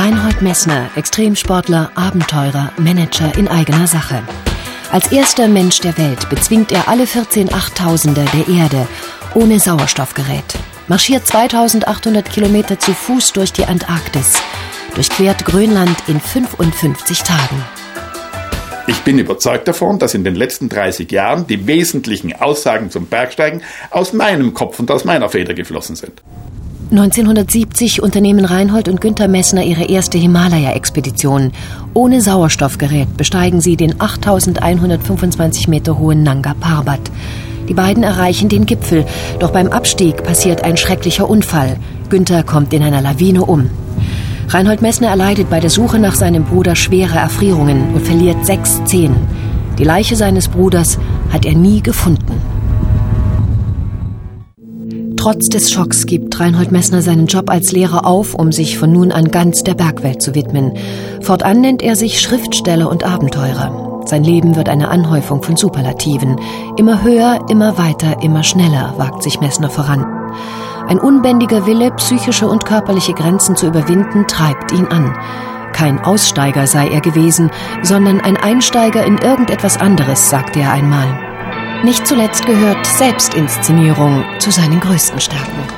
Reinhold Messner, Extremsportler, Abenteurer, Manager in eigener Sache. Als erster Mensch der Welt bezwingt er alle 14 Achttausender der Erde ohne Sauerstoffgerät, marschiert 2800 Kilometer zu Fuß durch die Antarktis, durchquert Grönland in 55 Tagen. Ich bin überzeugt davon, dass in den letzten 30 Jahren die wesentlichen Aussagen zum Bergsteigen aus meinem Kopf und aus meiner Feder geflossen sind. 1970 unternehmen Reinhold und Günther Messner ihre erste Himalaya-Expedition. Ohne Sauerstoffgerät besteigen sie den 8125 Meter hohen Nanga Parbat. Die beiden erreichen den Gipfel, doch beim Abstieg passiert ein schrecklicher Unfall. Günther kommt in einer Lawine um. Reinhold Messner erleidet bei der Suche nach seinem Bruder schwere Erfrierungen und verliert 6 Zehen. Die Leiche seines Bruders hat er nie gefunden. Trotz des Schocks gibt Reinhold Messner seinen Job als Lehrer auf, um sich von nun an ganz der Bergwelt zu widmen. Fortan nennt er sich Schriftsteller und Abenteurer. Sein Leben wird eine Anhäufung von Superlativen. Immer höher, immer weiter, immer schneller wagt sich Messner voran. Ein unbändiger Wille, psychische und körperliche Grenzen zu überwinden, treibt ihn an. Kein Aussteiger sei er gewesen, sondern ein Einsteiger in irgendetwas anderes, sagte er einmal. Nicht zuletzt gehört Selbstinszenierung zu seinen größten Stärken.